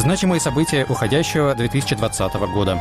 Значимые события уходящего 2020 года.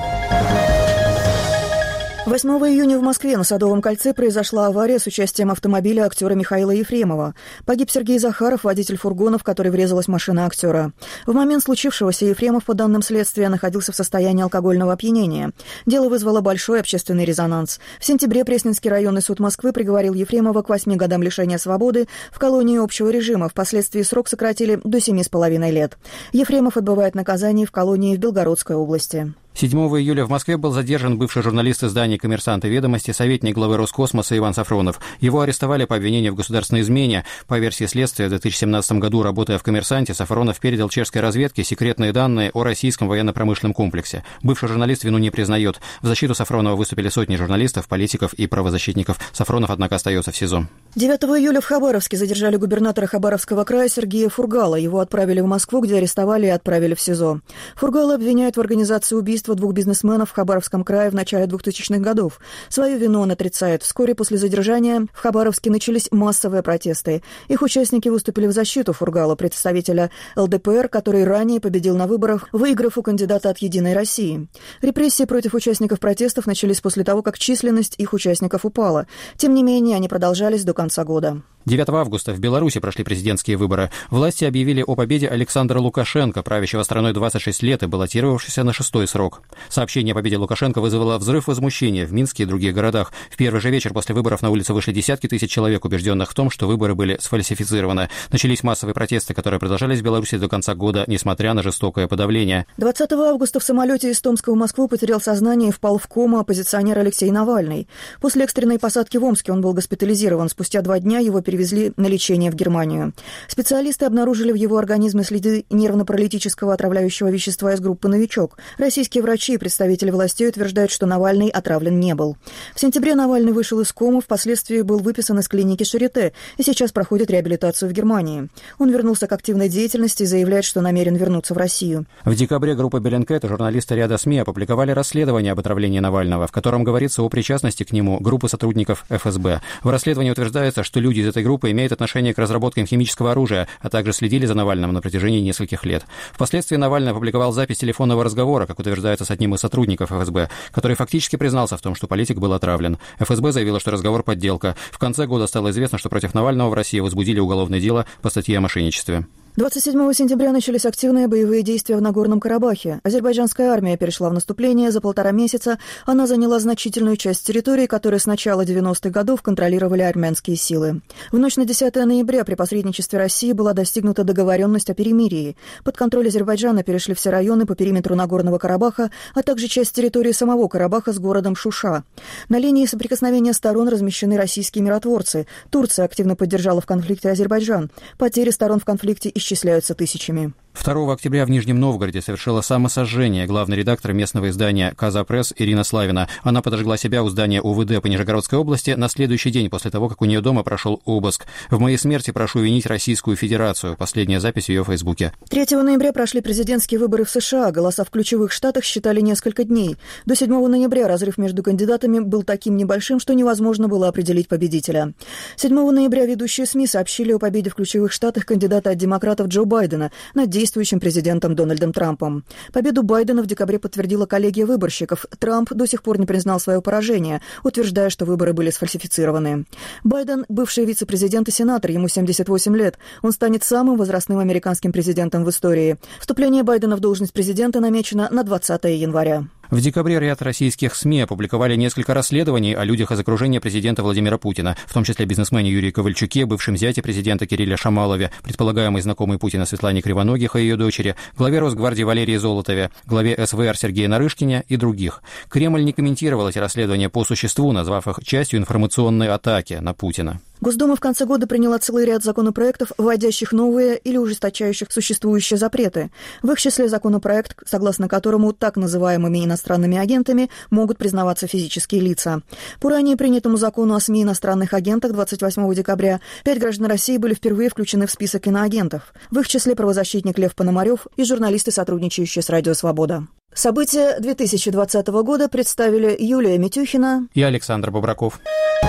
8 июня в Москве на Садовом кольце произошла авария с участием автомобиля актера Михаила Ефремова. Погиб Сергей Захаров, водитель фургона, в который врезалась машина актера. В момент случившегося Ефремов, по данным следствия, находился в состоянии алкогольного опьянения. Дело вызвало большой общественный резонанс. В сентябре Пресненский районный суд Москвы приговорил Ефремова к 8 годам лишения свободы в колонии общего режима. Впоследствии срок сократили до 7,5 лет. Ефремов отбывает наказание в колонии в Белгородской области. 7 июля в Москве был задержан бывший журналист издания «Коммерсант» и «Ведомости», советник главы Роскосмоса Иван Сафронов. Его арестовали по обвинению в государственной измене. По версии следствия, в 2017 году, работая в «Коммерсанте», Сафронов передал чешской разведке секретные данные о российском военно-промышленном комплексе. Бывший журналист вину не признает. В защиту Сафронова выступили сотни журналистов, политиков и правозащитников. Сафронов, однако, остается в СИЗО. 9 июля в Хабаровске задержали губернатора Хабаровского края Сергея Фургала. Его отправили в Москву, где арестовали и отправили в СИЗО. Фургала обвиняют в организации убийства двух бизнесменов в Хабаровском крае в начале 2000-х годов. Свою вину он отрицает. Вскоре после задержания в Хабаровске начались массовые протесты. Их участники выступили в защиту Фургала, представителя ЛДПР, который ранее победил на выборах, выиграв у кандидата от «Единой России». Репрессии против участников протестов начались после того, как численность их участников упала. Тем не менее, они продолжались до конца года. 9 августа в Беларуси прошли президентские выборы. Власти объявили о победе Александра Лукашенко, правящего страной 26 лет и баллотировавшегося на 6-й срок. Сообщение о победе Лукашенко вызвало взрыв возмущения в Минске и других городах. В первый же вечер после выборов на улицы вышли десятки тысяч человек, убежденных в том, что выборы были сфальсифицированы. Начались массовые протесты, которые продолжались в Беларуси до конца года, несмотря на жестокое подавление. 20 августа в самолете из Томска в Москву потерял сознание и впал в кому оппозиционер Алексей Навальный. После экстренной посадки в Омске он был госпитализирован. Спустя 2 дня его перевезли на лечение в Германию. Специалисты обнаружили в его организме следы нервно-паралитического отравляющего вещества из группы «Новичок». Российские врачи и представители властей утверждают, что Навальный отравлен не был. В сентябре Навальный вышел из комы, впоследствии был выписан из клиники Шарите и сейчас проходит реабилитацию в Германии. Он вернулся к активной деятельности и заявляет, что намерен вернуться в Россию. В декабре группа Bellingcat и журналисты ряда СМИ опубликовали расследование об отравлении Навального, в котором говорится о причастности к нему группы сотрудников ФСБ. В расследовании утверждается, что люди из этой группы имеют отношение к разработкам химического оружия, а также следили за Навальным на протяжении нескольких лет. Впоследствии Навальный опубликовал запись телефонного разговора, как утверждается, с одним из сотрудников ФСБ, который фактически признался в том, что политик был отравлен. ФСБ заявила, что разговор подделка. В конце года стало известно, что против Навального в России возбудили уголовное дело по статье о мошенничестве. 27 сентября начались активные боевые действия в Нагорном Карабахе. Азербайджанская армия перешла в наступление. За 1,5 месяца она заняла значительную часть территории, которые с начала 90-х годов контролировали армянские силы. В ночь на 10 ноября при посредничестве России была достигнута договоренность о перемирии. Под контроль Азербайджана перешли все районы по периметру Нагорного Карабаха, а также часть территории самого Карабаха с городом Шуша. На линии соприкосновения сторон размещены российские миротворцы. Турция активно поддержала в конфликте Азербайджан. Потери сторон в конфликте исчисляются тысячами. 2 октября в Нижнем Новгороде совершила самосожжение главный редактор местного издания «Казапресс» Ирина Славина. Она подожгла себя у здания УВД по Нижегородской области на следующий день после того, как у нее дома прошел обыск. «В моей смерти прошу винить Российскую Федерацию». Последняя запись в ее Фейсбуке. 3 ноября прошли президентские выборы в США. Голоса в ключевых штатах считали несколько дней. До 7 ноября разрыв между кандидатами был таким небольшим, что невозможно было определить победителя. 7 ноября ведущие СМИ сообщили о победе в ключевых штатах кандидата от демократов Джо Байдена над действующим президентом Дональдом Трампом. Победу Байдена в декабре подтвердила коллегия выборщиков. Трамп до сих пор не признал свое поражение, утверждая, что выборы были сфальсифицированы. Байден – бывший вице-президент и сенатор, ему 78 лет. Он станет самым возрастным американским президентом в истории. Вступление Байдена в должность президента намечено на 20 января. В декабре ряд российских СМИ опубликовали несколько расследований о людях из окружения президента Владимира Путина, в том числе бизнесмене Юрии Ковальчуке, бывшем зяте президента Кирилле Шамалове, предполагаемой знакомой Путина Светлане Кривоногих и ее дочери, главе Росгвардии Валерии Золотове, главе СВР Сергея Нарышкине и других. Кремль не комментировал эти расследования по существу, назвав их частью информационной атаки на Путина. Госдума в конце года приняла целый ряд законопроектов, вводящих новые или ужесточающих существующие запреты. В их числе законопроект, согласно которому так называемыми иностранными агентами могут признаваться физические лица. По ранее принятому закону о СМИ и иностранных агентах 28 декабря 5 граждан России были впервые включены в список иноагентов. В их числе правозащитник Лев Пономарев и журналисты, сотрудничающие с «Радио Свобода». События 2020 года представили Юлия Митюхина и Александр Бобраков.